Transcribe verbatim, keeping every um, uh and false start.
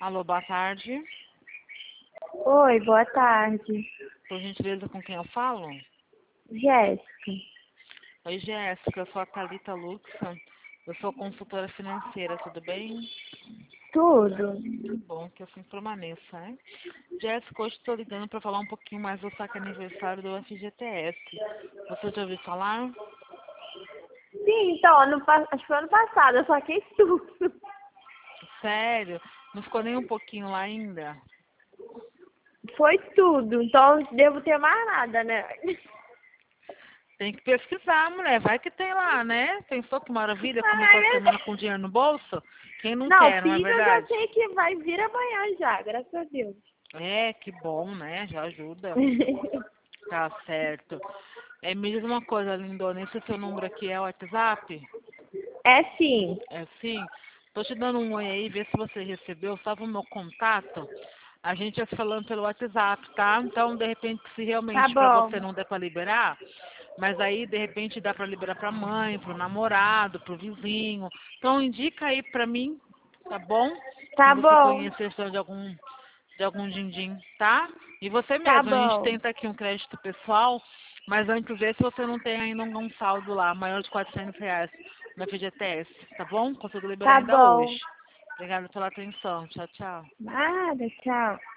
Alô, boa tarde. Oi, boa tarde. Por gentileza, com quem eu falo? Jéssica. Oi, Jéssica, eu sou a Thalita Luxa. Eu sou consultora financeira, tudo bem? Tudo? Que bom que assim permaneça, né? Jéssica, hoje estou ligando para falar um pouquinho mais do saque aniversário do F G T S. Você já ouviu falar? Sim, então, ano, pa- acho que foi ano passado, eu saquei tudo. Sério? Não ficou nem um pouquinho lá ainda? Foi tudo, então não devo ter mais nada, né? Tem que pesquisar, mulher. Vai que tem lá, né? Pensou que maravilha começar a Ai, semana meu... com dinheiro no bolso? Quem não Não, quer, não é filho, eu já verdade? sei que vai vir amanhã já, graças a Deus. É, que bom, né? Já ajuda. Tá certo. É, me diz uma coisa, lindona. Esse seu número aqui é o WhatsApp? É sim. É sim? Tô te dando um oi aí, vê se você recebeu. Salva o meu contato. A gente ia se falando pelo WhatsApp, tá? Então, de repente, se Tá realmente pra bom. você não der pra liberar, mas aí, de repente, dá pra liberar pra mãe, pro namorado, pro vizinho. Então, indica aí pra mim, tá bom? Quem Tá você bom. conhecer de algum, de algum din-din, tá? E você Tá mesmo, a gente bom. tenta aqui um crédito pessoal, mas antes vê se você não tem ainda um um saldo lá, maior de quatrocentos reais no F G T S, tá bom? Consigo liberar Tá ainda hoje. bom. Obrigada pela atenção. Tchau, tchau. Nada, tchau.